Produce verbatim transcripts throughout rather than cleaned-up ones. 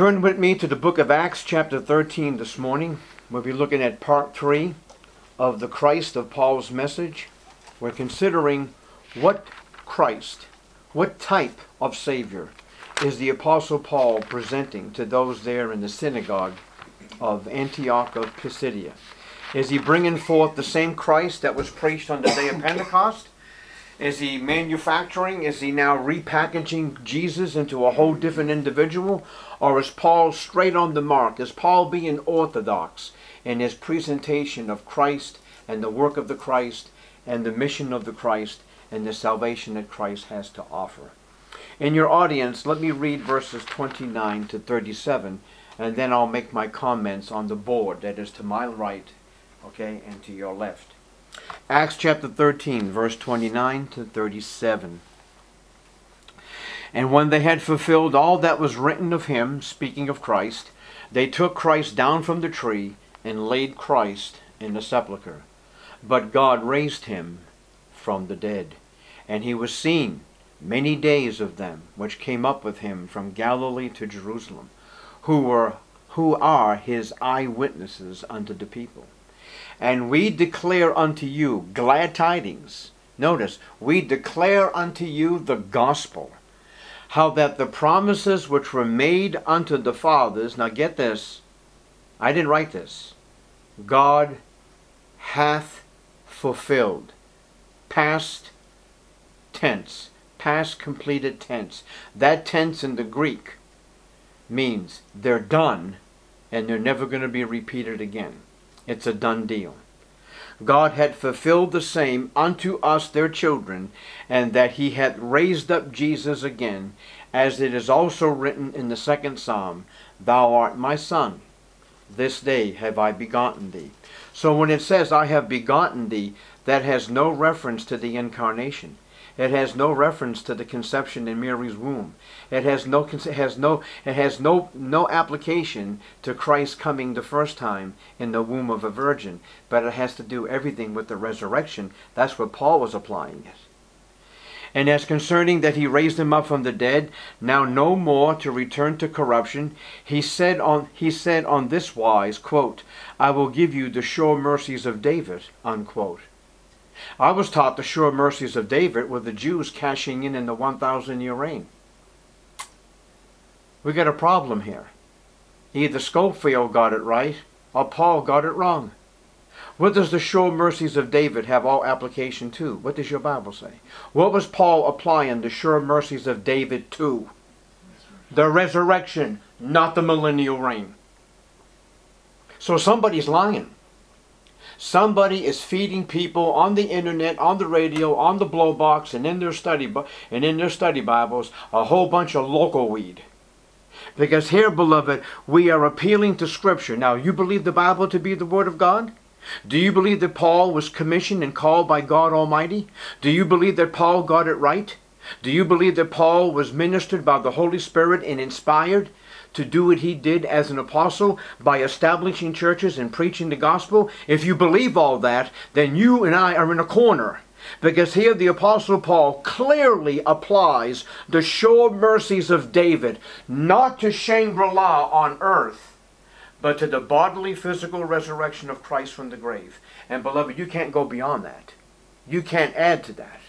Turn with me to the book of Acts chapter thirteen this morning. We'll be looking at part three of the Christ of Paul's message. We're considering what Christ, what type of Savior is the Apostle Paul presenting to those there in the synagogue of Antioch of Pisidia. Is he bringing forth the same Christ that was preached on the day of Pentecost? Is he manufacturing? Is he now repackaging Jesus into a whole different individual? Or is Paul straight on the mark? Is Paul being orthodox in his presentation of Christ and the work of the Christ and the mission of the Christ and the salvation that Christ has to offer? In your audience, let me read verses twenty-nine to thirty-seven, and then I'll make my comments on the board that is to my right, okay, and to your left. Acts chapter thirteen, verse twenty-nine to thirty-seven. And when they had fulfilled all that was written of him, speaking of Christ, they took Christ down from the tree and laid Christ in the sepulchre. But God raised him from the dead. And he was seen many days of them which came up with him from Galilee to Jerusalem, who were who are his eyewitnesses unto the people. And we declare unto you glad tidings. Notice, we declare unto you the gospel, how that the promises which were made unto the fathers, now get this, I didn't write this, God hath fulfilled. Past tense, past completed tense. That tense in the Greek means they're done and they're never going to be repeated again. It's a done deal. God had fulfilled the same unto us their children, and that he hath raised up Jesus again, as it is also written in the second psalm, Thou art my son, this day have I begotten thee. So when it says, I have begotten thee, that has no reference to the incarnation. It has no reference to the conception in Mary's womb. It has no it has no it has no no application to Christ coming the first time in the womb of a virgin, but it has to do everything with the resurrection. That's where Paul was applying it. And as concerning that he raised him up from the dead, now no more to return to corruption, he said on he said on this wise, quote, I will give you the sure mercies of David, unquote. I was taught the sure mercies of David were the Jews cashing in in the one thousand year reign. We got a problem here. Either Scofield got it right or Paul got it wrong. What does the sure mercies of David have all application to? What does your Bible say? What was Paul applying the sure mercies of David to? The resurrection, not the millennial reign. So somebody's lying. Somebody is feeding people on the internet, on the radio, on the blow box, and in their study and in their study Bibles a whole bunch of local weed. Because here, beloved, we are appealing to Scripture. Now, you believe the Bible to be the Word of God? Do you believe that Paul was commissioned and called by God Almighty? Do you believe that Paul got it right? Do you believe that Paul was ministered by the Holy Spirit and inspired to do what he did as an apostle by establishing churches and preaching the gospel? If you believe all that, then you and I are in a corner. Because here the Apostle Paul clearly applies the sure mercies of David, not to Shangri-La on earth, but to the bodily physical resurrection of Christ from the grave. And beloved, you can't go beyond that. You can't add to that.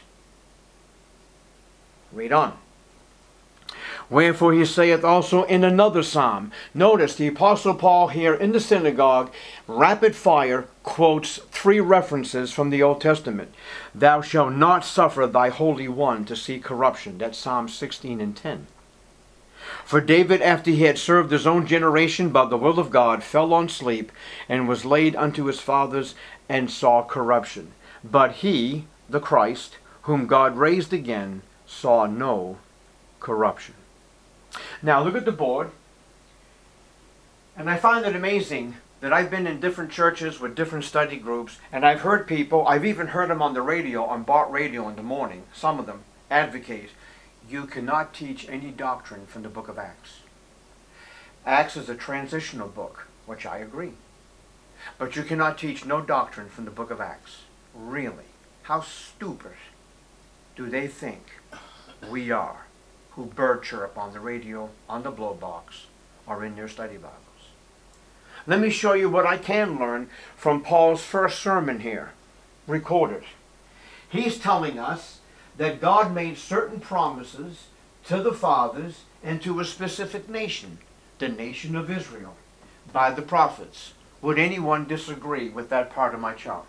Read on. Wherefore he saith also in another psalm. Notice the Apostle Paul here in the synagogue, rapid fire, quotes three references from the Old Testament. Thou shalt not suffer thy Holy One to see corruption. That's Psalm sixteen and ten. For David, after he had served his own generation by the will of God, fell on sleep, and was laid unto his fathers, and saw corruption. But he, the Christ, whom God raised again, saw no corruption. Now look at the board, and I find it amazing that I've been in different churches with different study groups, and I've heard people, I've even heard them on the radio, on Bart Radio in the morning, some of them advocate, you cannot teach any doctrine from the book of Acts. Acts is a transitional book, which I agree. But you cannot teach no doctrine from the book of Acts. Really? How stupid do they think we are, who bird chirp on the radio, on the blow box, are in your study Bibles. Let me show you what I can learn from Paul's first sermon here, recorded. He's telling us that God made certain promises to the fathers and to a specific nation, the nation of Israel, by the prophets. Would anyone disagree with that part of my chart?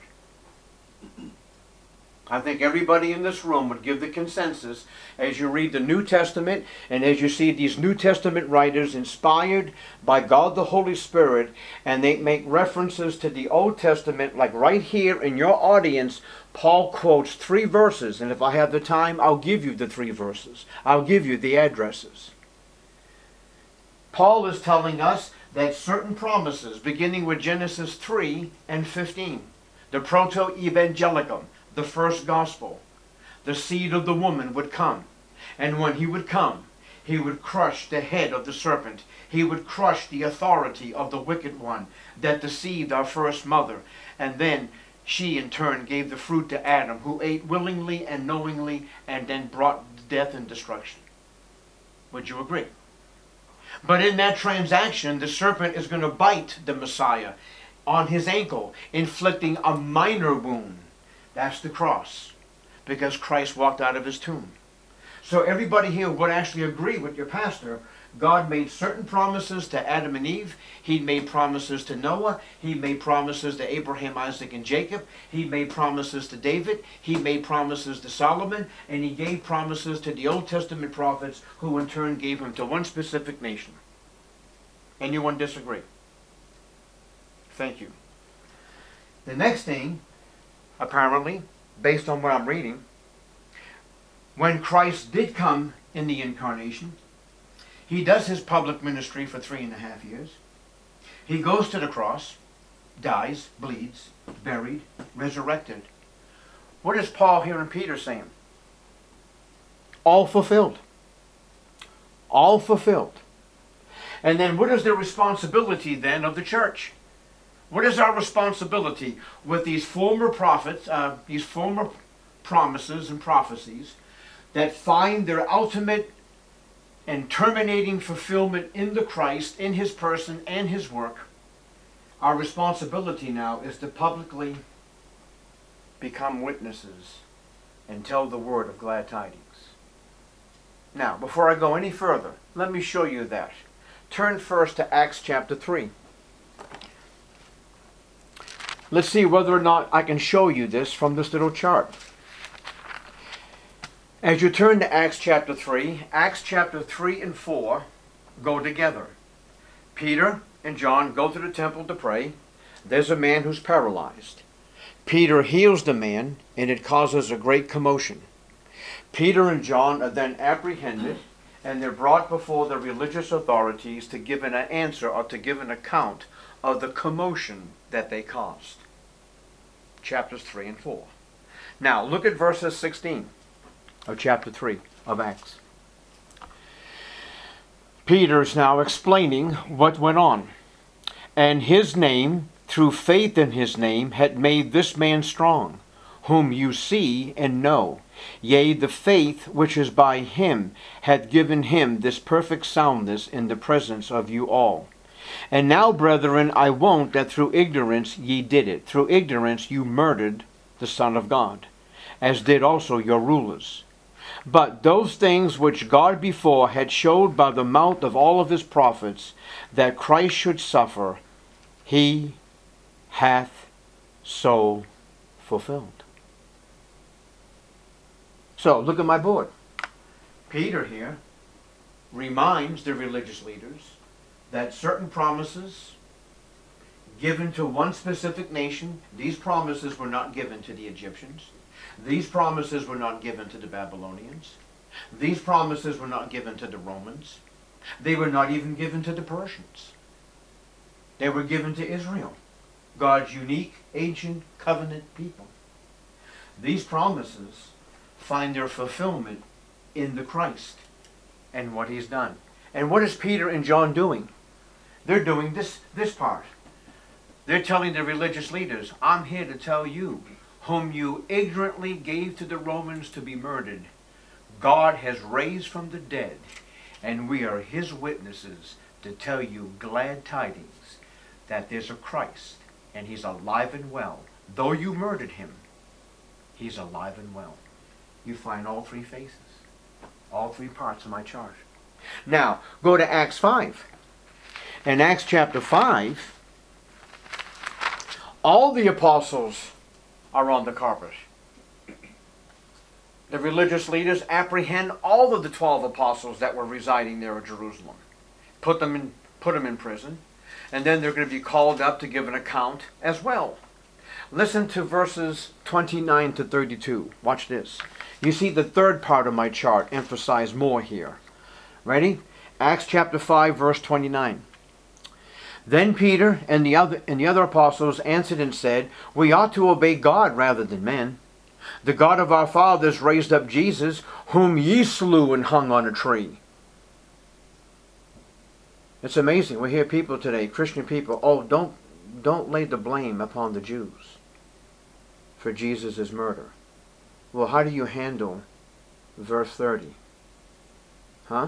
I think everybody in this room would give the consensus as you read the New Testament and as you see these New Testament writers inspired by God the Holy Spirit, and they make references to the Old Testament, like right here in your audience. Paul quotes three verses, and if I have the time, I'll give you the three verses. I'll give you the addresses. Paul is telling us that certain promises, beginning with Genesis three and fifteen, the proto-evangelium, the first gospel, the seed of the woman would come. And when he would come, he would crush the head of the serpent. He would crush the authority of the wicked one that deceived our first mother. And then she in turn gave the fruit to Adam, who ate willingly and knowingly and then brought death and destruction. Would you agree? But in that transaction, the serpent is going to bite the Messiah on his ankle, inflicting a minor wound. That's the cross, because Christ walked out of his tomb. So everybody here would actually agree with your pastor. God made certain promises to Adam and Eve. He made promises to Noah. He made promises to Abraham, Isaac, and Jacob. He made promises to David. He made promises to Solomon. And he gave promises to the Old Testament prophets, who in turn gave them to one specific nation. Anyone disagree? Thank you. The next thing, apparently, based on what I'm reading, when Christ did come in the incarnation, he does his public ministry for three and a half years. He goes to the cross, dies, bleeds, buried, resurrected. What is Paul here and Peter saying? All fulfilled. All fulfilled. And then what is the responsibility then of the church? What is our responsibility with these former prophets, uh, these former promises and prophecies that find their ultimate and terminating fulfillment in the Christ, in his person and his work? Our responsibility now is to publicly become witnesses and tell the word of glad tidings. Now, before I go any further, let me show you that. Turn first to Acts chapter three. Let's see whether or not I can show you this from this little chart. As you turn to Acts chapter three, Acts chapter three and four go together. Peter and John go to the temple to pray. There's a man who's paralyzed. Peter heals the man, and it causes a great commotion. Peter and John are then apprehended, and they're brought before the religious authorities to give an answer or to give an account of the commotion that they caused. Chapters three and four. Now, look at verses sixteen of chapter three of Acts. Peter's now explaining what went on. And his name, through faith in his name, had made this man strong, whom you see and know. Yea, the faith which is by him hath given him this perfect soundness in the presence of you all. And now, brethren, I wot that through ignorance ye did it. Through ignorance you murdered the Son of God, as did also your rulers. But those things which God before had showed by the mouth of all of his prophets, that Christ should suffer, he hath so fulfilled. So, look at my board. Peter here reminds the religious leaders that certain promises given to one specific nation, these promises were not given to the Egyptians. These promises were not given to the Babylonians. These promises were not given to the Romans. They were not even given to the Persians. They were given to Israel, God's unique, ancient, covenant people. These promises find their fulfillment in the Christ and what he's done. And what is Peter and John doing? They're doing this, this part. They're telling the religious leaders, I'm here to tell you, whom you ignorantly gave to the Romans to be murdered, God has raised from the dead, and we are his witnesses to tell you glad tidings that there's a Christ and he's alive and well. Though you murdered him, he's alive and well. You find all three faces, all three parts of my chart. Now, go to Acts five. In Acts chapter five, all the apostles are on the carpet. The religious leaders apprehend all of the twelve apostles that were residing there in Jerusalem. Put them in, put them in prison. And then they're going to be called up to give an account as well. Listen to verses twenty-nine to thirty-two. Watch this. You see the third part of my chart emphasized more here. Ready? Acts chapter five, verse twenty-nine. Then Peter and the other and the other apostles answered and said, we ought to obey God rather than men. The God of our fathers raised up Jesus, whom ye slew and hung on a tree. It's amazing. We hear people today, Christian people, oh, don't, don't lay the blame upon the Jews for Jesus' murder. Well, how do you handle verse thirty? Huh?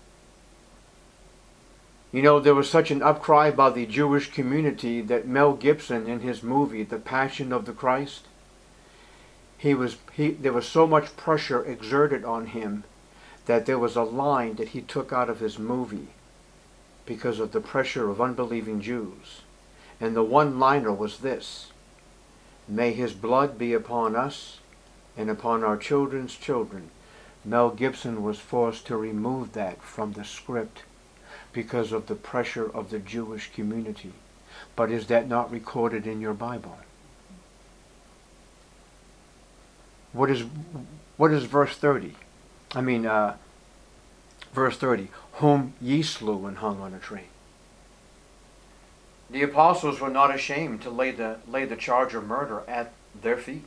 You know, there was such an upcry by the Jewish community that Mel Gibson, in his movie, The Passion of the Christ, he was, he, there was so much pressure exerted on him that there was a line that he took out of his movie because of the pressure of unbelieving Jews. And the one-liner was this: may his blood be upon us and upon our children's children. Mel Gibson was forced to remove that from the script because of the pressure of the Jewish community. But is that not recorded in your Bible? What is, what is verse thirty? I mean, uh, verse thirty. Whom ye slew and hung on a tree. The apostles were not ashamed to lay the, lay the charge of murder at their feet.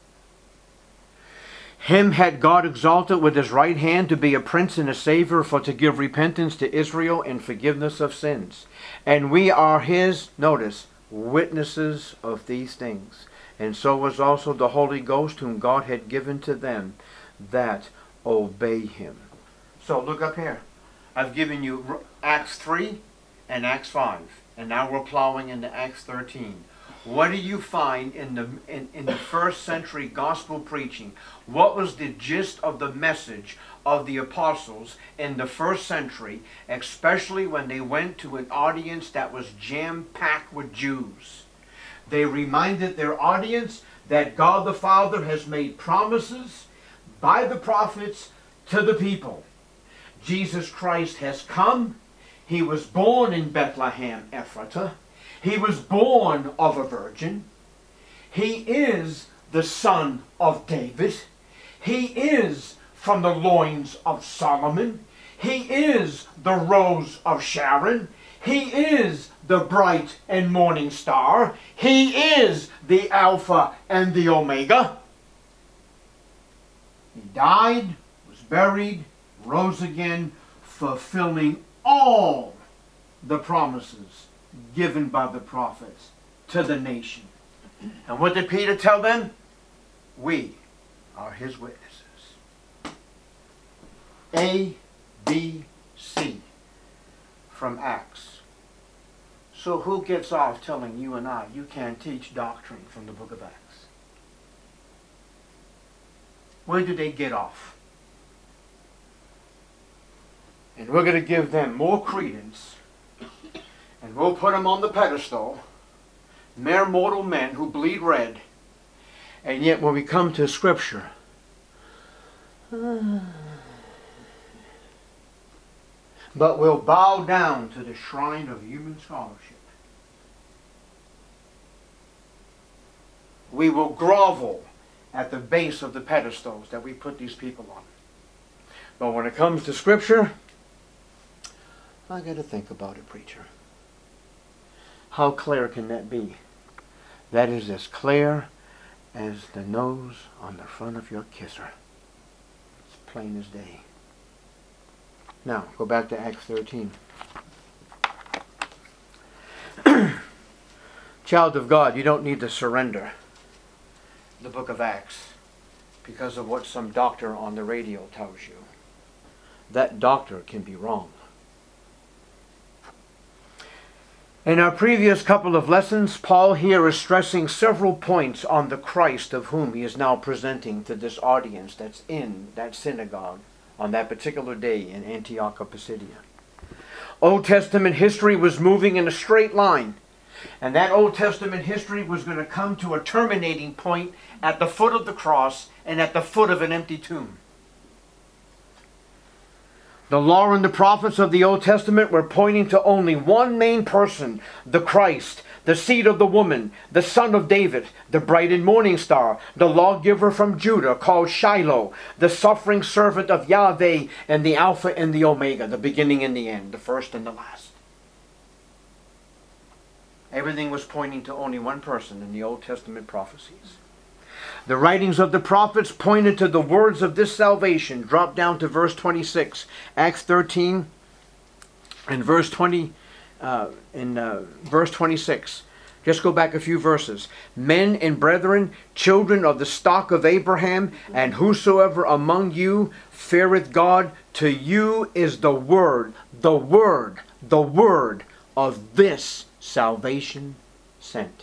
Him had God exalted with his right hand to be a prince and a savior, for to give repentance to Israel and forgiveness of sins. And we are his, notice, witnesses of these things. And so was also the Holy Ghost, whom God had given to them that obey him. So look up here. I've given you Acts three and Acts five. And now we're plowing into Acts thirteen. What do you find in the in, in the first century gospel preaching? What was the gist of the message of the apostles in the first century, especially when they went to an audience that was jam-packed with Jews? They reminded their audience that God the Father has made promises by the prophets to the people. Jesus Christ has come. He was born in Bethlehem, Ephratah. He was born of a virgin. He is the son of David. He is from the loins of Solomon. He is the rose of Sharon. He is the bright and morning star. He is the Alpha and the Omega. He died, was buried, rose again, fulfilling all the promises given by the prophets to the nation. And what did Peter tell them? We are his witnesses. A, B, C from Acts. So who gets off telling you and I you can't teach doctrine from the book of Acts? Where do they get off? And we're going to give them more credence, and we'll put them on the pedestal, mere mortal men who bleed red, and yet when we come to Scripture, but we'll bow down to the shrine of human scholarship. We will grovel at the base of the pedestals that we put these people on. But when it comes to Scripture, I got to think about it, preacher. How clear can that be? That is as clear as the nose on the front of your kisser. It's plain as day. Now, go back to Acts thirteen. Child of God, you don't need to surrender the book of Acts because of what some doctor on the radio tells you. That doctor can be wrong. In our previous couple of lessons, Paul here is stressing several points on the Christ of whom he is now presenting to this audience that's in that synagogue on that particular day in Antioch of Pisidia. Old Testament history was moving in a straight line, and that Old Testament history was going to come to a terminating point at the foot of the cross and at the foot of an empty tomb. The law and the prophets of the Old Testament were pointing to only one main person, the Christ, the seed of the woman, the son of David, the bright and morning star, the lawgiver from Judah called Shiloh, the suffering servant of Yahweh, and the Alpha and the Omega, the beginning and the end, the first and the last. Everything was pointing to only one person in the Old Testament prophecies. The writings of the prophets pointed to the words of this salvation. Drop down to verse twenty-six. Acts thirteen and verse twenty, uh, in uh, verse twenty-six. Just go back a few verses. Men and brethren, children of the stock of Abraham, and whosoever among you feareth God, to you is the word, the word, the word of this salvation sent.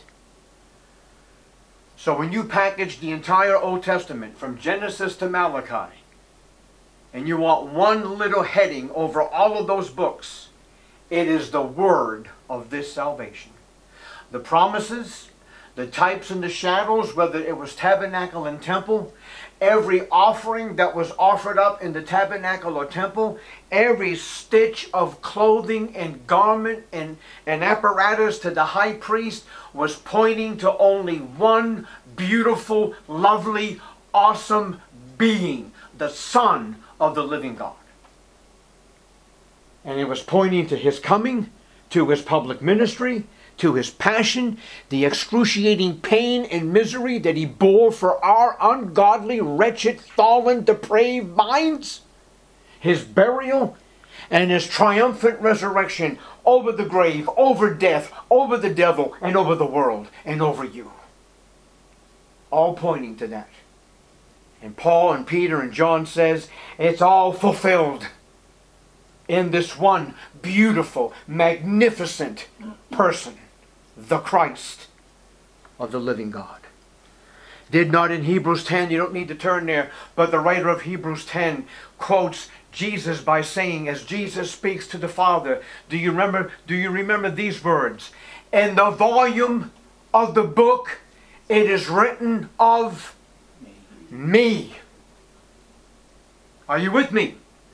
So when you package the entire Old Testament from Genesis to Malachi, and you want one little heading over all of those books, it is the word of this salvation. The promises, the types and the shadows, whether it was tabernacle and temple, every offering that was offered up in the tabernacle or temple, every stitch of clothing and garment and, and apparatus to the high priest was pointing to only one beautiful, lovely, awesome being, the Son of the living God. And it was pointing to his coming, to his public ministry, to his passion, the excruciating pain and misery that he bore for our ungodly, wretched, fallen, depraved minds, his burial, and his triumphant resurrection over the grave, over death, over the devil, and over the world, and over you. All pointing to that. And Paul and Peter and John says, it's all fulfilled in this one beautiful, magnificent person, the Christ of the living God. Did not in Hebrews ten, you don't need to turn there, but the writer of Hebrews ten quotes Jesus by saying, as Jesus speaks to the Father, do you remember, do you remember these words? In the volume of the book, it is written of me. Are you with me?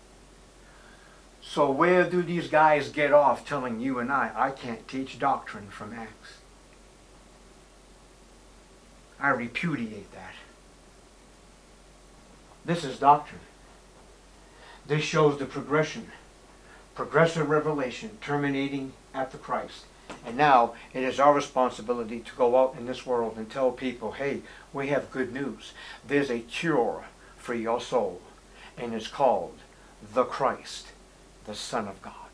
So where do these guys get off telling you and I, I can't teach doctrine from Acts? I repudiate that. This is doctrine. This shows the progression. Progressive revelation terminating at the Christ. And now it is our responsibility to go out in this world and tell people, hey, we have good news. There's a cure for your soul. And it's called the Christ, the Son of God.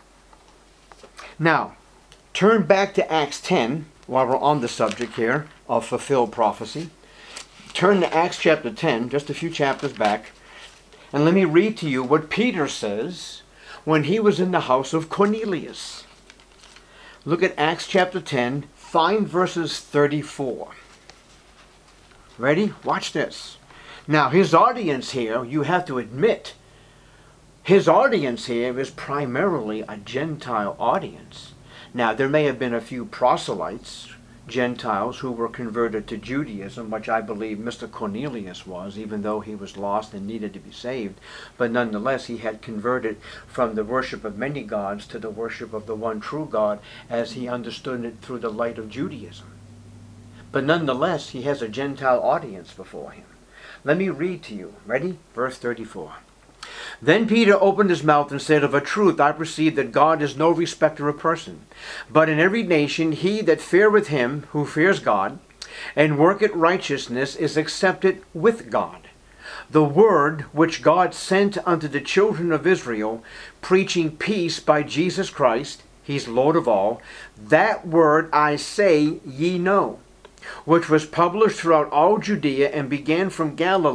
Now, turn back to Acts ten, while we're on the subject here of fulfilled prophecy. Turn to Acts chapter ten, just a few chapters back, and let me read to you what Peter says when he was in the house of Cornelius. Look at Acts chapter ten, find verses thirty-four. Ready? Watch this. Now, his audience here, you have to admit, his audience here is primarily a Gentile audience. Now, there may have been a few proselytes, Gentiles, who were converted to Judaism, which I believe Mister Cornelius was, even though he was lost and needed to be saved. But nonetheless, he had converted from the worship of many gods to the worship of the one true God, as he understood it through the light of Judaism. But nonetheless, he has a Gentile audience before him. Let me read to you. Ready? Verse thirty-four. Then Peter opened his mouth and said, of a truth I perceive that God is no respecter of person, but in every nation he that feareth him who fears God, and worketh righteousness, is accepted with God. The word which God sent unto the children of Israel, preaching peace by Jesus Christ, he's Lord of all, that word I say ye know, which was published throughout all Judea, and began from Galilee,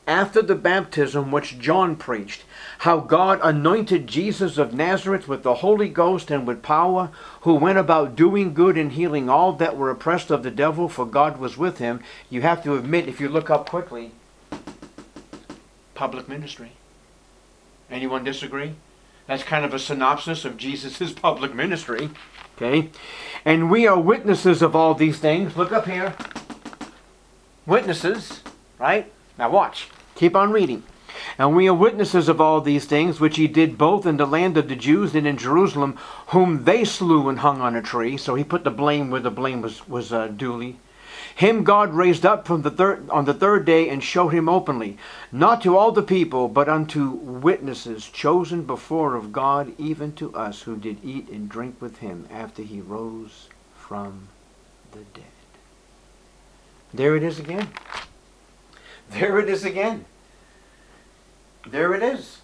after the baptism which John preached, how God anointed Jesus of Nazareth with the Holy Ghost and with power, who went about doing good and healing all that were oppressed of the devil, for God was with him. You have to admit, if you look up quickly, public ministry. Anyone disagree? That's kind of a synopsis of Jesus' public ministry. Okay? And we are witnesses of all these things. Look up here. Witnesses, right? Now watch. Keep on reading. And we are witnesses of all these things, which he did both in the land of the Jews and in Jerusalem, whom they slew and hung on a tree. So he put the blame where the blame was, was uh, duly. Him God raised up from the third on the third day and showed him openly, not to all the people, but unto witnesses chosen before of God, even to us who did eat and drink with him after he rose from the dead. There it is again. There it is again. There it is.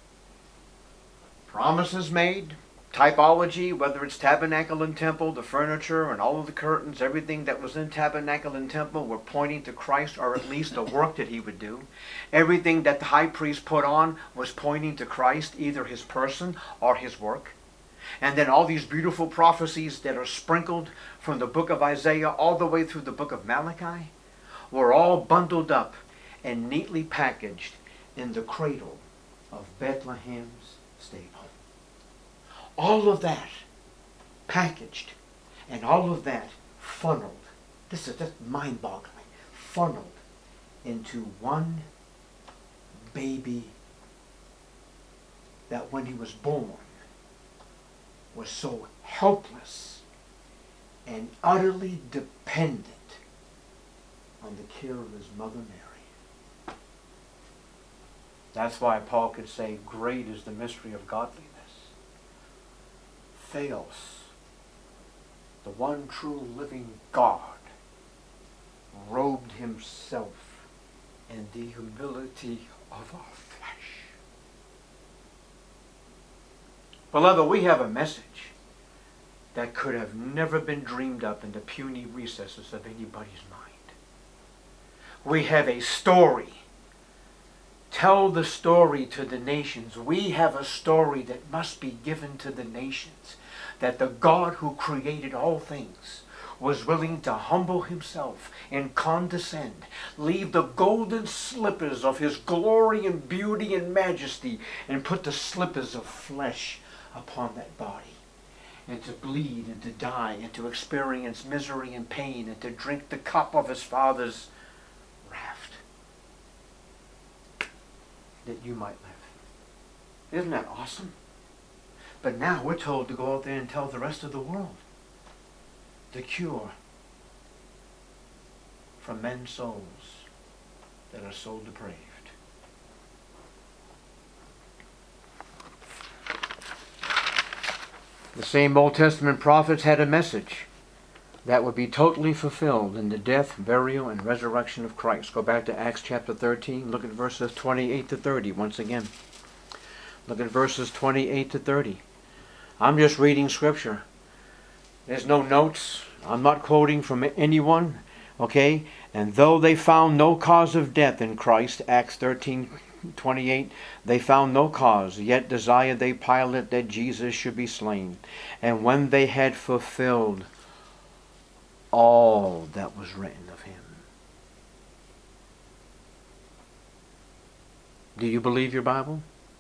Promises made. Typology, whether it's tabernacle and temple, the furniture and all of the curtains, everything that was in tabernacle and temple were pointing to Christ, or at least the work that he would do. Everything that the high priest put on was pointing to Christ, either his person or his work. And then all these beautiful prophecies that are sprinkled from the book of Isaiah all the way through the book of Malachi were all bundled up and neatly packaged in the cradle of Bethlehem's stable. All of that packaged and all of that funneled, this is just mind-boggling, funneled into one baby that when he was born was so helpless and utterly dependent on the care of his mother Mary. That's why Paul could say, great is the mystery of godliness. Theos, the one true living God, robed himself in the humility of our flesh. Beloved, we have a message that could have never been dreamed up in the puny recesses of anybody's mind. We have a story. Tell the story to the nations. We have a story that must be given to the nations. That the God who created all things was willing to humble himself and condescend, leave the golden slippers of his glory and beauty and majesty, and put the slippers of flesh upon that body, and to bleed and to die and to experience misery and pain and to drink the cup of his Father's wrath, that you might live. Isn't that awesome? But now we're told to go out there and tell the rest of the world the cure for men's souls that are so depraved. The same Old Testament prophets had a message that would be totally fulfilled in the death, burial, and resurrection of Christ. Go back to Acts chapter thirteen. Look at verses twenty-eight to thirty once again. Look at verses twenty-eight to thirty. I'm just reading scripture. There's no notes. I'm not quoting from anyone. Okay? And though they found no cause of death in Christ, Acts thirteen twenty-eight, they found no cause, yet desired they Pilate that Jesus should be slain. And when they had fulfilled all that was written of him. Do you believe your Bible?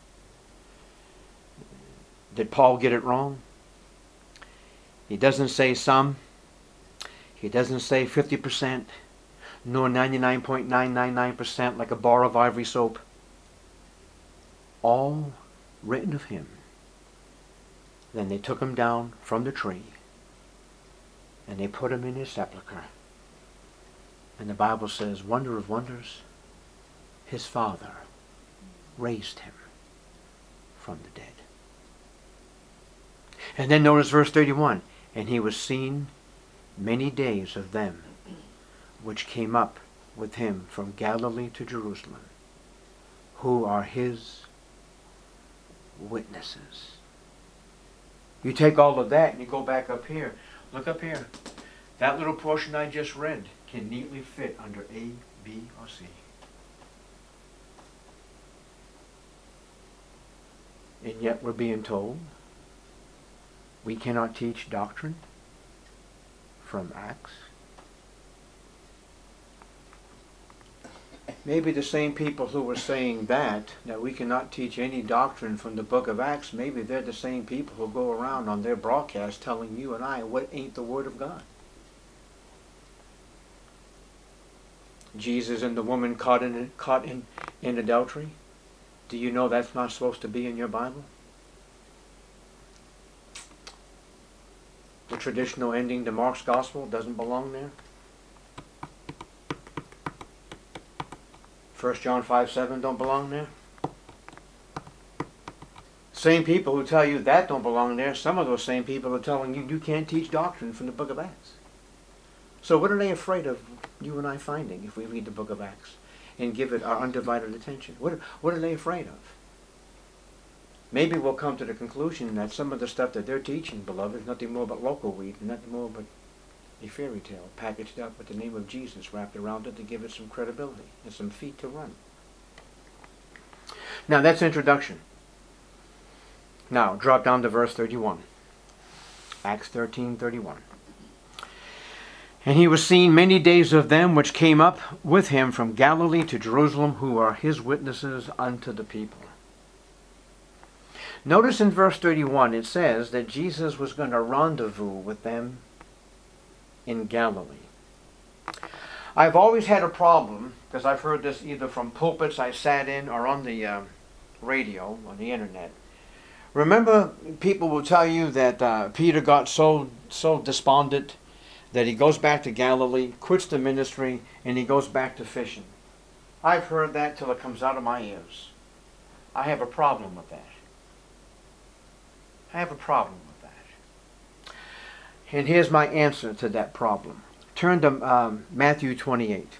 Did Paul get it wrong? He doesn't say some. He doesn't say fifty percent, nor ninety-nine point nine nine nine percent like a bar of ivory soap. All written of him. Then they took him down from the tree and they put him in his sepulcher. And the Bible says, wonder of wonders, his Father raised him from the dead. And then notice verse thirty-one. And he was seen many days of them which came up with him from Galilee to Jerusalem, who are his witnesses. You take all of that and you go back up here. Look up here. That little portion I just read can neatly fit under A, B, or C. And yet we're being told we cannot teach doctrine from Acts. Maybe the same people who were saying that, that we cannot teach any doctrine from the book of Acts, maybe they're the same people who go around on their broadcast telling you and I what ain't the Word of God. Jesus and the woman caught in caught in, in adultery. Do you know that's not supposed to be in your Bible? The traditional ending to Mark's Gospel doesn't belong there. First John five seven don't belong there. Same people who tell you that don't belong there, some of those same people are telling you you can't teach doctrine from the book of Acts. So what are they afraid of you and I finding if we read the book of Acts and give it our undivided attention? What, what are they afraid of? Maybe we'll come to the conclusion that some of the stuff that they're teaching, beloved, is nothing more but local weed, nothing more but a fairy tale packaged up with the name of Jesus wrapped around it to give it some credibility and some feet to run. Now that's introduction. Now drop down to verse thirty-one. Acts thirteen thirty-one. And he was seen many days of them which came up with him from Galilee to Jerusalem, who are his witnesses unto the people. Notice in verse thirty-one it says that Jesus was going to rendezvous with them in Galilee. I've always had a problem, because I've heard this either from pulpits I sat in or on the uh, radio, on the internet. Remember, people will tell you that uh, Peter got so so despondent that he goes back to Galilee, quits the ministry, and he goes back to fishing. I've heard that till it comes out of my ears. I have a problem with that. I have a problem with that. And here's my answer to that problem. Turn to um, Matthew twenty-eight.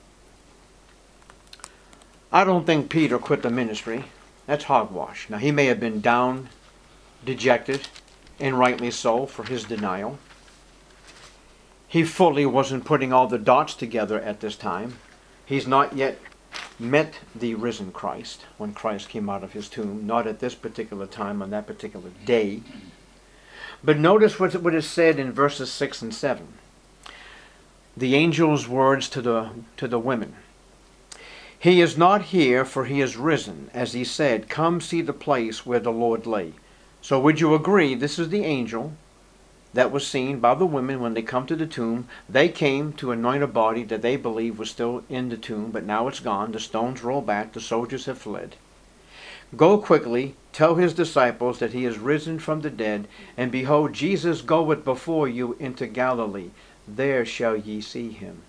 I don't think Peter quit the ministry. That's hogwash. Now, he may have been down, dejected, and rightly so for his denial. He fully wasn't putting all the dots together at this time. He's not yet met the risen Christ when Christ came out of his tomb, not at this particular time on that particular day. But notice what, what is said in verses six and seven. The angel's words to the, to the women. He is not here, for he is risen, as he said, come see the place where the Lord lay. So would you agree, this is the angel that was seen by the women when they come to the tomb. They came to anoint a body that they believe was still in the tomb, but now it's gone. The stones roll back. The soldiers have fled. Go quickly, tell his disciples that he is risen from the dead, and behold, Jesus goeth before you into Galilee. There shall ye see him.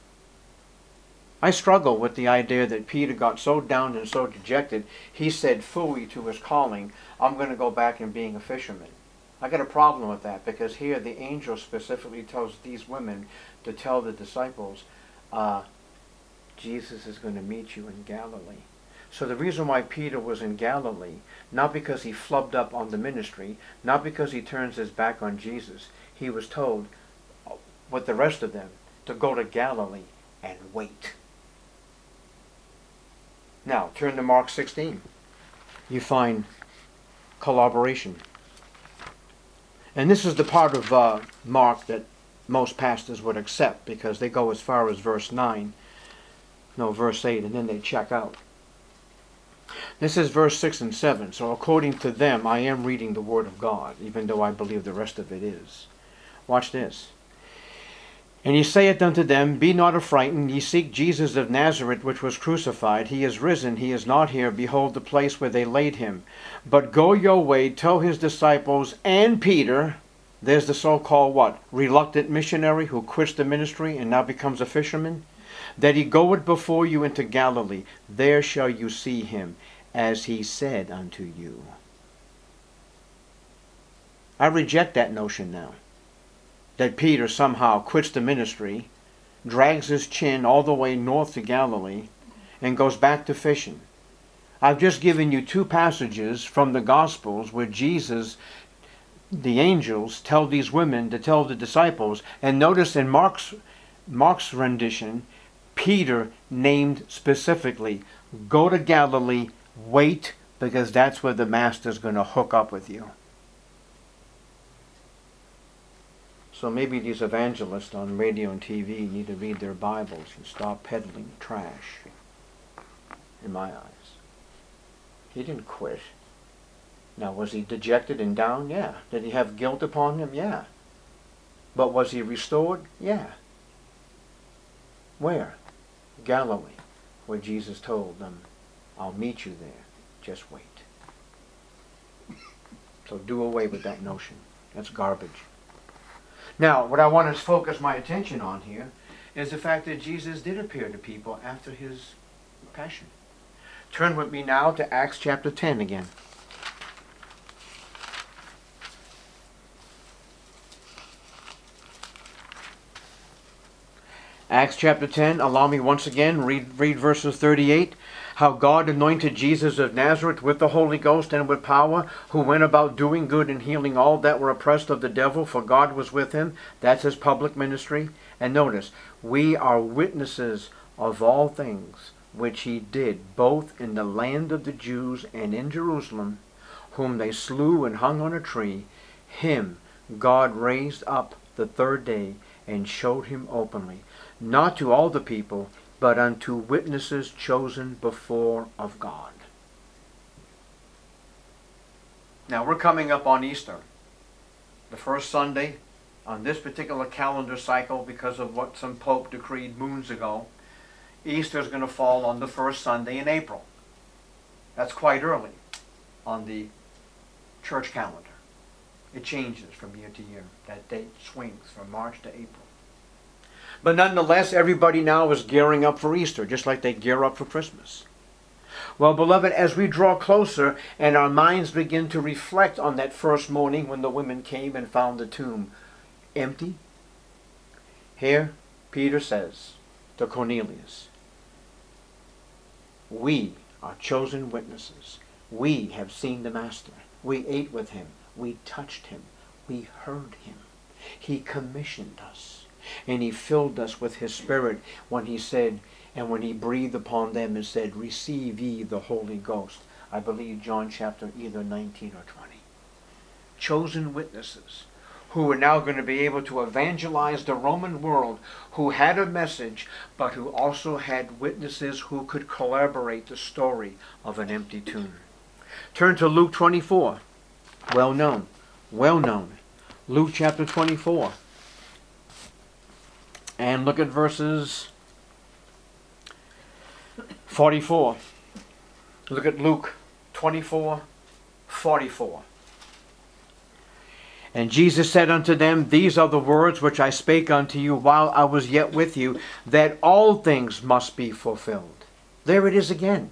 I struggle with the idea that Peter got so down and so dejected, he said phooey to his calling, I'm going to go back and being a fisherman. I got a problem with that, because here the angel specifically tells these women to tell the disciples, uh, Jesus is going to meet you in Galilee. So the reason why Peter was in Galilee, not because he flubbed up on the ministry, not because he turns his back on Jesus, he was told with the rest of them to go to Galilee and wait. Now turn to Mark sixteen. You find collaboration. And this is the part of uh, Mark that most pastors would accept, because they go as far as verse nine, no, verse eight, and then they check out. This is verse six and seven. So according to them, I am reading the Word of God, even though I believe the rest of it is. Watch this. And he saith unto them, be not affrighted, ye seek Jesus of Nazareth, which was crucified. He is risen, he is not here. Behold the place where they laid him. But go your way, tell his disciples and Peter, there's the so-called what? Reluctant missionary who quits the ministry and now becomes a fisherman, that he goeth before you into Galilee. There shall you see him, as he said unto you. I reject that notion now, that Peter somehow quits the ministry, drags his chin all the way north to Galilee, and goes back to fishing. I've just given you two passages from the Gospels where Jesus, the angels, tell these women to tell the disciples. And notice in Mark's, Mark's rendition, Peter named specifically, go to Galilee, wait because that's where the master's going to hook up with you. So maybe these evangelists on radio and T V need to read their Bibles and stop peddling trash, in my eyes. He didn't quit. Now, was he dejected and down? Yeah. Did he have guilt upon him? Yeah. But was he restored? Yeah. Where? Galilee, where Jesus told them, I'll meet you there. Just wait. So do away with that notion. That's garbage. Now, what I want to focus my attention on here is the fact that Jesus did appear to people after his passion. Turn with me now to Acts chapter ten again. Acts chapter ten, allow me once again, read, read verses thirty-eight. How God anointed Jesus of Nazareth with the Holy Ghost and with power, who went about doing good and healing all that were oppressed of the devil, for God was with him. That's his public ministry. And notice, we are witnesses of all things which he did, both in the land of the Jews and in Jerusalem, whom they slew and hung on a tree. Him God raised up the third day and showed him openly, not to all the people, but unto witnesses chosen before of God. Now we're coming up on Easter, the first Sunday on this particular calendar cycle, because of what some pope decreed moons ago. Easter is going to fall on the first Sunday in April. That's quite early on the church calendar. It changes from year to year. That date swings from March to April. But nonetheless, everybody now is gearing up for Easter, just like they gear up for Christmas. Well, beloved, as we draw closer and our minds begin to reflect on that first morning when the women came and found the tomb empty, here Peter says to Cornelius, we are chosen witnesses. We have seen the Master. We ate with him. We touched him. We heard him. He commissioned us. And he filled us with his Spirit when he said, and when he breathed upon them and said, receive ye the Holy Ghost. I believe John chapter either nineteen or twenty. Chosen witnesses who are now going to be able to evangelize the Roman world, who had a message, but who also had witnesses who could corroborate the story of an empty tomb. Turn to Luke twenty-four. Well known. Well known. Luke chapter twenty-four. And look at verses forty-four. Look at Luke twenty-four, forty-four. And Jesus said unto them, these are the words which I spake unto you while I was yet with you, that all things must be fulfilled. There it is again.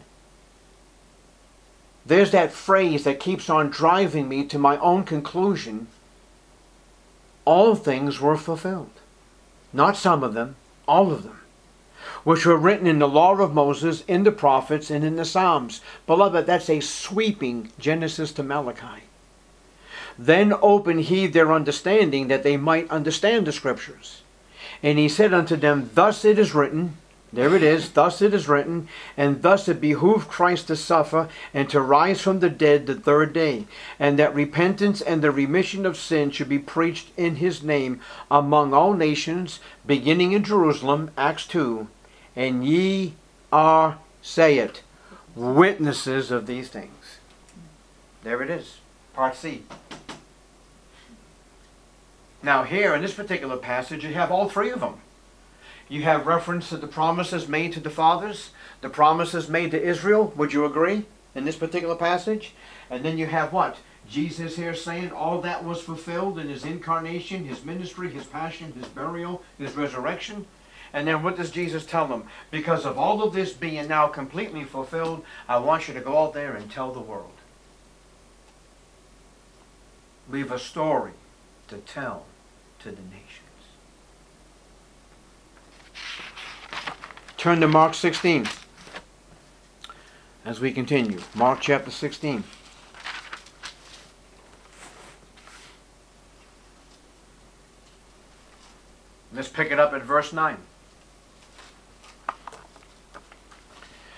There's that phrase that keeps on driving me to my own conclusion. All things were fulfilled. Not some of them, all of them, which were written in the law of Moses, in the prophets, and in the Psalms. Beloved, that's a sweeping Genesis to Malachi. Then opened he their understanding, that they might understand the Scriptures. And he said unto them, thus it is written, there it is, thus it is written, and thus it behooved Christ to suffer, and to rise from the dead the third day, and that repentance and the remission of sin should be preached in his name among all nations, beginning in Jerusalem, Acts two, and ye are, say it, witnesses of these things. There it is, part C. Now here, in this particular passage, you have all three of them. You have reference to the promises made to the fathers, the promises made to Israel, would you agree, in this particular passage? And then you have what? Jesus here saying all that was fulfilled in his incarnation, his ministry, his passion, his burial, his resurrection. And then what does Jesus tell them? Because of all of this being now completely fulfilled, I want you to go out there and tell the world. Leave a story to tell to the nations. Turn to Mark sixteen as we continue. Mark chapter sixteen. Let's pick it up at verse nine.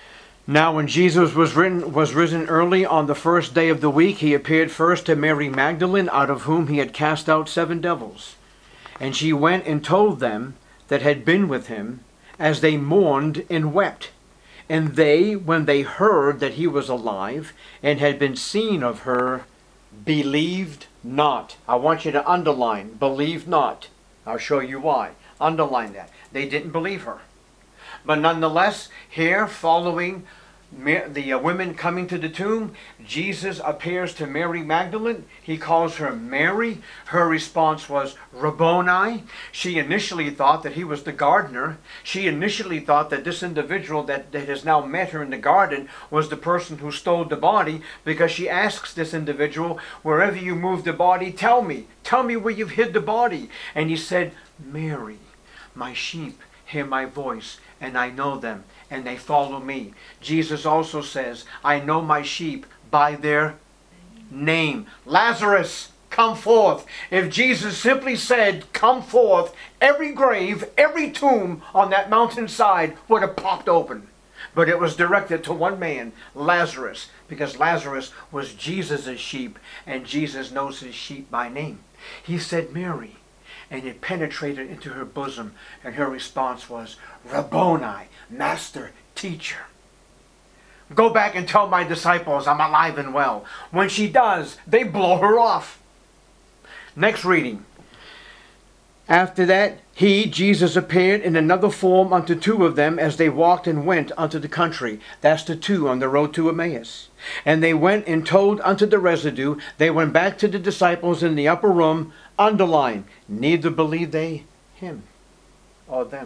Now when Jesus was, written, was risen early on the first day of the week, he appeared first to Mary Magdalene, out of whom he had cast out seven devils. And she went and told them that had been with him, as they mourned and wept. And they, when they heard that he was alive, and had been seen of her, believed not. I want you to underline, believe not. I'll show you why. Underline that. They didn't believe her. But nonetheless, here, following the uh, women coming to the tomb, Jesus appears to Mary Magdalene. He calls her Mary. Her response was Rabboni. She initially thought that he was the gardener. She initially thought that this individual that, that has now met her in the garden was the person who stole the body, because she asks this individual, wherever you move the body, tell me. Tell me where you've hid the body. And he said, Mary, my sheep hear my voice, and I know them, and they follow me. Jesus also says, I know my sheep by their name. Lazarus, come forth. If Jesus simply said, come forth, every grave, every tomb on that mountainside would have popped open. But it was directed to one man, Lazarus, because Lazarus was Jesus' sheep, and Jesus knows his sheep by name. He said, Mary. And it penetrated into her bosom, and her response was, Rabboni, master, teacher. Go back and tell my disciples I'm alive and well. When she does, they blow her off. Next reading. After that, he, Jesus, appeared in another form unto two of them as they walked and went unto the country. That's the two on the road to Emmaus. And they went and told unto the residue. They went back to the disciples in the upper room. Underline, neither believed they him or them.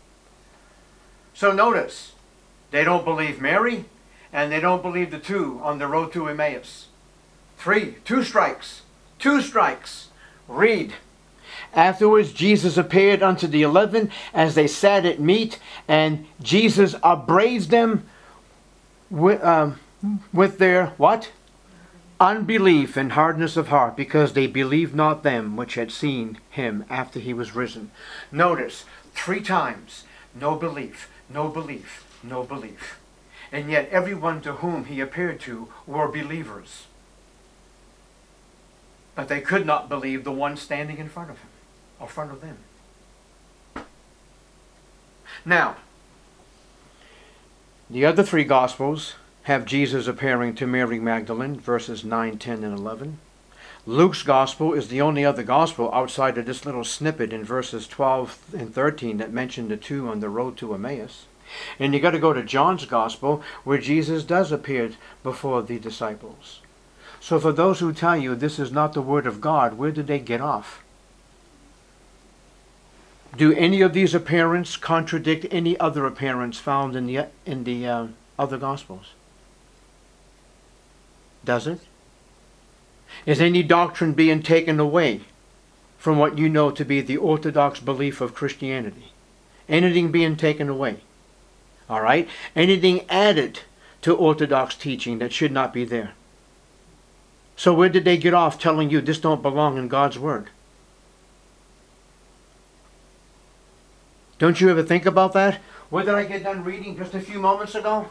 So notice, they don't believe Mary, and they don't believe the two on the road to Emmaus. Three, two strikes, two strikes. Read. Afterwards Jesus appeared unto the eleven as they sat at meat, and Jesus upbraided them with, um, with their, what? Unbelief and hardness of heart, because they believed not them which had seen him after he was risen. Notice, three times, no belief, no belief, no belief. And yet everyone to whom he appeared to were believers. But they could not believe the one standing in front of him, or front of them. Now, the other three Gospels have Jesus appearing to Mary Magdalene, verses nine, ten, and eleven. Luke's Gospel is the only other Gospel outside of this little snippet in verses twelve and thirteen that mention the two on the road to Emmaus. And you got to go to John's Gospel, where Jesus does appear before the disciples. So for those who tell you this is not the Word of God, where did they get off? Do any of these appearances contradict any other appearance found in the, in the uh, other Gospels? Does it? Is any doctrine being taken away from what you know to be the orthodox belief of Christianity? Anything being taken away? All right? Anything added to orthodox teaching that should not be there? So where did they get off telling you this don't belong in God's Word? Don't you ever think about that? Where did I get done reading just a few moments ago?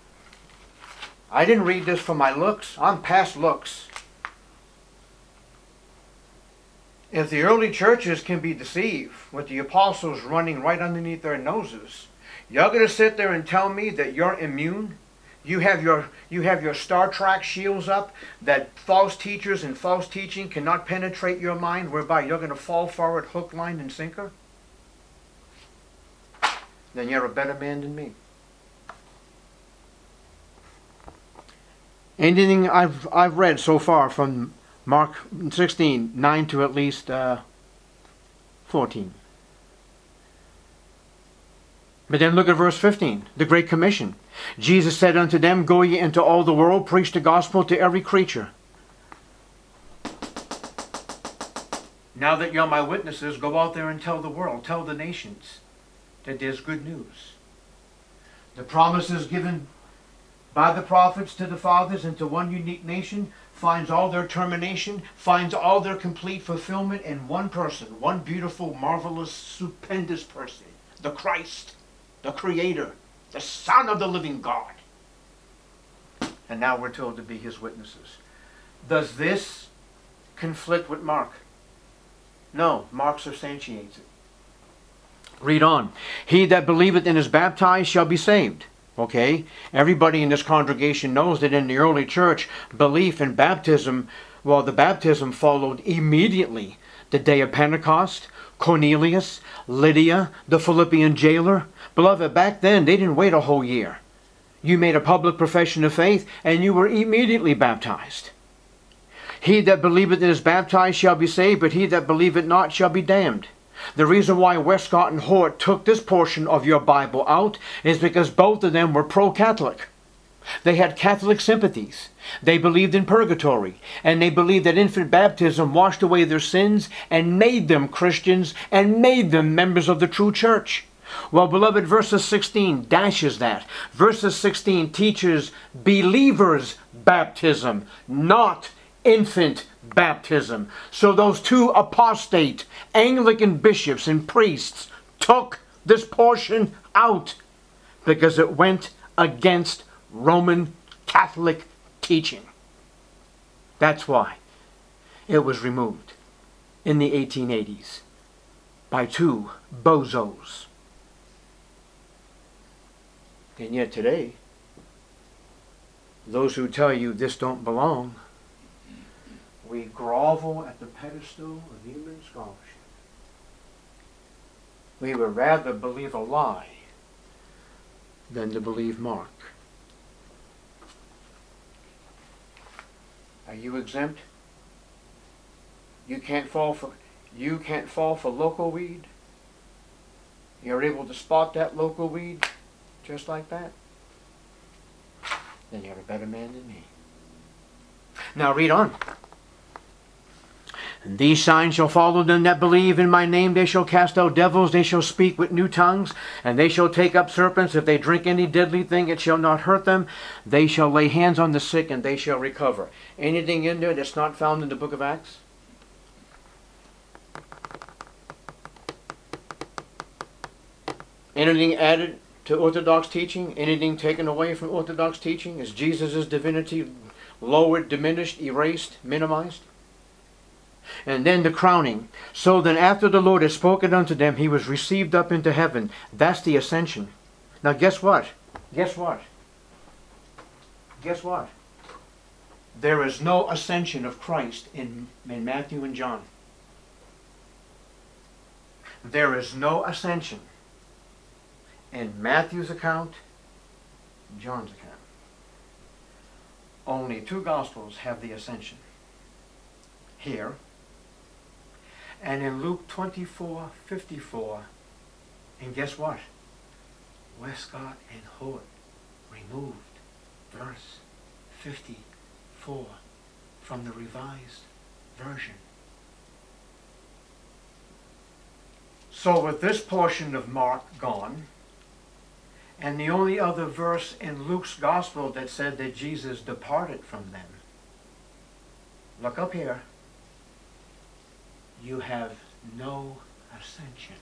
I didn't read this for my looks. I'm past looks. If the early churches can be deceived with the apostles running right underneath their noses, you're going to sit there and tell me that you're immune? You have your you have your Star Trek shields up, that false teachers and false teaching cannot penetrate your mind, whereby you're going to fall for it hook, line, and sinker? Then you're a better man than me. Anything I've I've read so far from Mark sixteen, nine to at least uh, fourteen. But then look at verse fifteen, the Great Commission. Jesus said unto them, Go ye into all the world, preach the gospel to every creature. Now that you're my witnesses, go out there and tell the world, tell the nations that there's good news. The promises given by the prophets to the fathers and to one unique nation finds all their termination, finds all their complete fulfillment in one person, one beautiful, marvelous, stupendous person, the Christ, the Creator, the Son of the living God. And now we're told to be his witnesses. Does this conflict with Mark? No, Mark substantiates it. Read on. He that believeth and is baptized shall be saved. Okay? Everybody in this congregation knows that in the early church, belief and baptism, well, the baptism followed immediately. The day of Pentecost, Cornelius, Lydia, the Philippian jailer. Beloved, back then, they didn't wait a whole year. You made a public profession of faith, and you were immediately baptized. He that believeth and is baptized shall be saved, but he that believeth not shall be damned. The reason why Westcott and Hort took this portion of your Bible out is because both of them were pro-Catholic. They had Catholic sympathies. They believed in purgatory, and they believed that infant baptism washed away their sins and made them Christians and made them members of the true church. Well, beloved, verses sixteen dashes that. Verses sixteen teaches believers' baptism, not infant baptism. So those two apostate Anglican bishops and priests took this portion out because it went against Roman Catholic teaching. That's why it was removed in the eighteen eighties by two bozos. And yet today, those who tell you this don't belong, we grovel at the pedestal of human scholarship. We would rather believe a lie than to believe Mark. Are you exempt? You can't fall for you can't fall for local weed? You're able to spot that local weed just like that? Then you're a better man than me. Now read on. And these signs shall follow them that believe in my name. They shall cast out devils. They shall speak with new tongues. And they shall take up serpents. If they drink any deadly thing, it shall not hurt them. They shall lay hands on the sick, and they shall recover. Anything in there that's not found in the book of Acts? Anything added to Orthodox teaching? Anything taken away from Orthodox teaching? Is Jesus' divinity lowered, diminished, erased, minimized? And then the crowning. So then after the Lord had spoken unto them, he was received up into heaven. That's the ascension. Now guess what? Guess what? Guess what? There is no ascension of Christ in, in Matthew and John. There is no ascension in Matthew's account, John's account. Only two Gospels have the ascension. Here, and in Luke twenty-four fifty-four, and guess what? Westcott and Hort removed verse fifty-four from the Revised Version. So with this portion of Mark gone, and the only other verse in Luke's Gospel that said that Jesus departed from them, look up here. You have no ascension.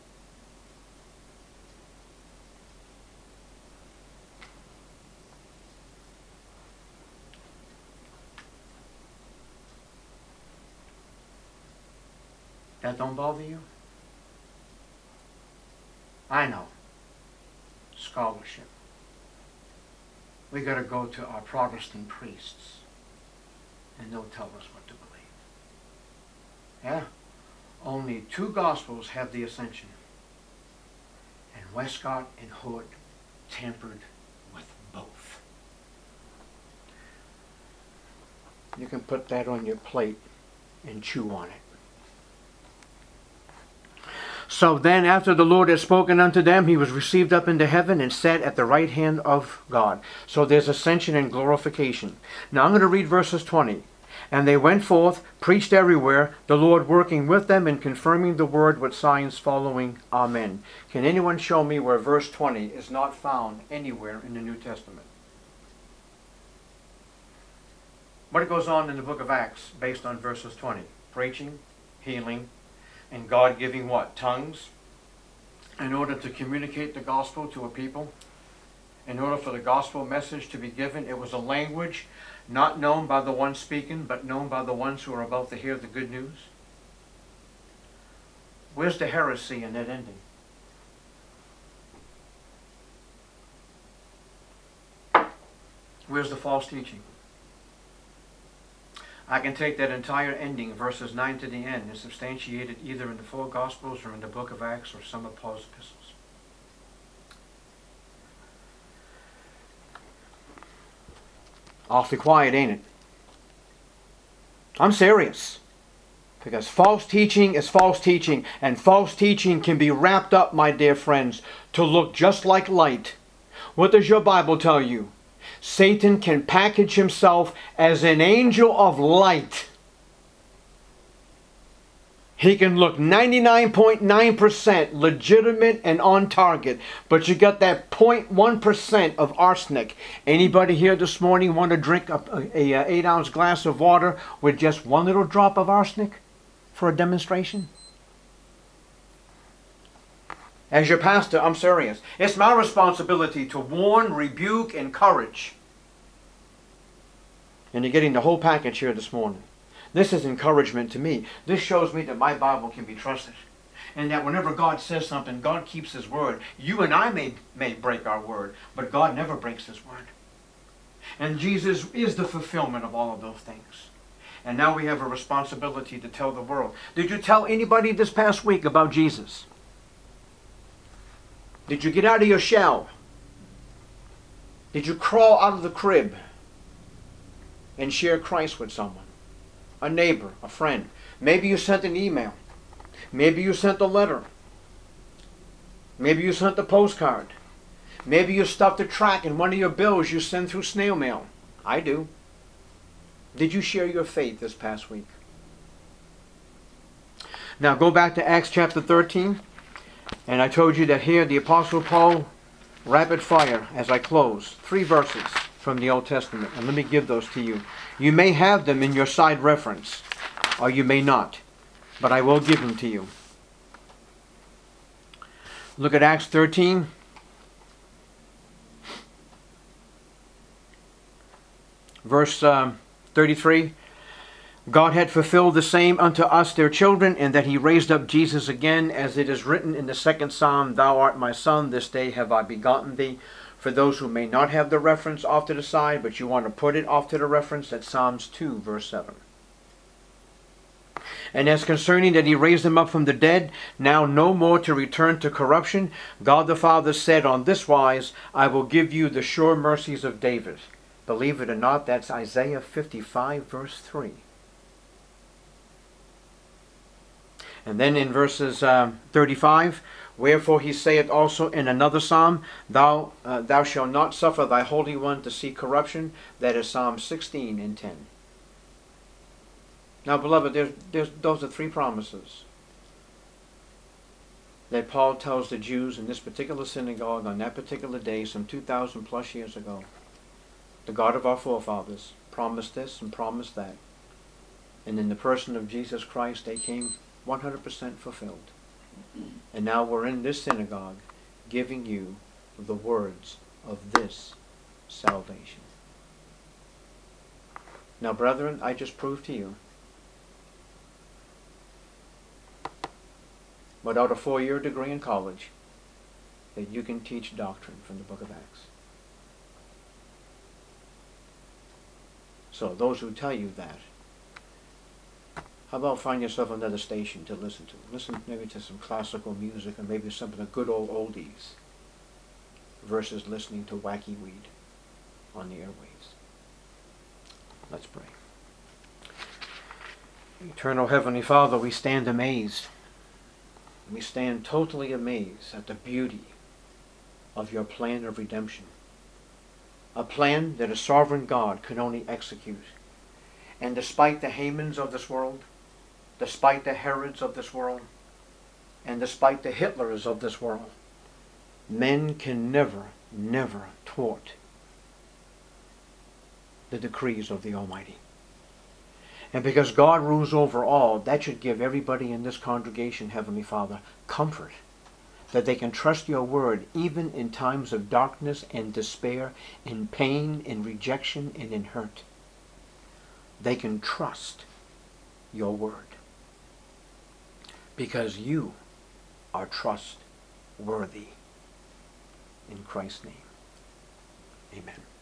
That don't bother you? I know. Scholarship. We got to go to our Protestant priests, and they'll tell us what to believe. Yeah, only two Gospels have the ascension, and Westcott and Hort tampered with both. You can put that on your plate and chew on it. So then, after the Lord had spoken unto them, he was received up into heaven and sat at the right hand of God. So there's ascension and glorification. Now I'm going to read verses twenty. And they went forth, preached everywhere, the Lord working with them and confirming the word with signs following. Amen. Can anyone show me where verse twenty is not found anywhere in the New Testament? What goes on in the book of Acts based on verses twenty? Preaching, healing, and God giving what? Tongues? In order to communicate the gospel to a people? in order for the gospel message to be given. It was a language not known by the one speaking, but known by the ones who are about to hear the good news. Where's the heresy in that ending? Where's the false teaching? I can take that entire ending, verses nine to the end, and substantiate it either in the four Gospels or in the book of Acts or some of Paul's epistles. Awfully quiet, ain't it? I'm serious. Because false teaching is false teaching, and false teaching can be wrapped up, my dear friends, to look just like light. What does your Bible tell you? Satan can package himself as an angel of light. He can look ninety-nine point nine percent legitimate and on target, but you got that zero point one percent of arsenic. Anybody here this morning want to drink a, a, a eight ounce glass of water with just one little drop of arsenic for a demonstration? As your pastor, I'm serious. It's my responsibility to warn, rebuke, encourage. And you're getting the whole package here this morning. This is encouragement to me. This shows me that my Bible can be trusted. And that whenever God says something, God keeps His word. You and I may, may break our word, but God never breaks His word. And Jesus is the fulfillment of all of those things. And now we have a responsibility to tell the world. Did you tell anybody this past week about Jesus? Did you get out of your shell? Did you crawl out of the crib and share Christ with someone? A neighbor, a friend. Maybe you sent an email. Maybe you sent a letter. Maybe you sent a postcard. Maybe you stuffed a tract in one of your bills you send through snail mail. I do. Did you share your faith this past week? Now go back to Acts chapter thirteen. And I told you that here the Apostle Paul, rapid fire as I close, three verses from the Old Testament. And let me give those to you. You may have them in your side reference, or you may not. But I will give them to you. Look at Acts thirteen. Verse um, thirty-three. God had fulfilled the same unto us their children, in that He raised up Jesus again, as it is written in the second Psalm, Thou art my son, this day have I begotten thee. For those who may not have the reference off to the side, but you want to put it off to the reference, that's Psalms two, verse seven. And as concerning that He raised Him up from the dead, now no more to return to corruption, God the Father said on this wise, I will give you the sure mercies of David. Believe it or not, that's Isaiah fifty-five, verse three. And then in verses uh, thirty-five, wherefore He saith also in another psalm, Thou uh, thou shalt not suffer thy Holy One to see corruption. That is Psalm sixteen and ten. Now, beloved, there's, there's, those are three promises that Paul tells the Jews in this particular synagogue on that particular day, some two thousand plus years ago. The God of our forefathers promised this and promised that. And in the person of Jesus Christ, they came one hundred percent fulfilled. And now we're in this synagogue giving you the words of this salvation. Now, brethren, I just proved to you, without a four-year degree in college, that you can teach doctrine from the book of Acts. So those who tell you that, how about find yourself another station to listen to? Listen maybe to some classical music, or maybe some of the good old oldies, versus listening to wacky weed on the airwaves. Let's pray. Eternal Heavenly Father, we stand amazed. We stand totally amazed at the beauty of your plan of redemption. A plan that a sovereign God could only execute. And despite the Hamans of this world, despite the Herods of this world, and despite the Hitlers of this world, men can never, never thwart the decrees of the Almighty. And because God rules over all, that should give everybody in this congregation, Heavenly Father, comfort that they can trust your word even in times of darkness and despair, in pain, in rejection, and in hurt. They can trust your word because you are trustworthy. In Christ's name, amen.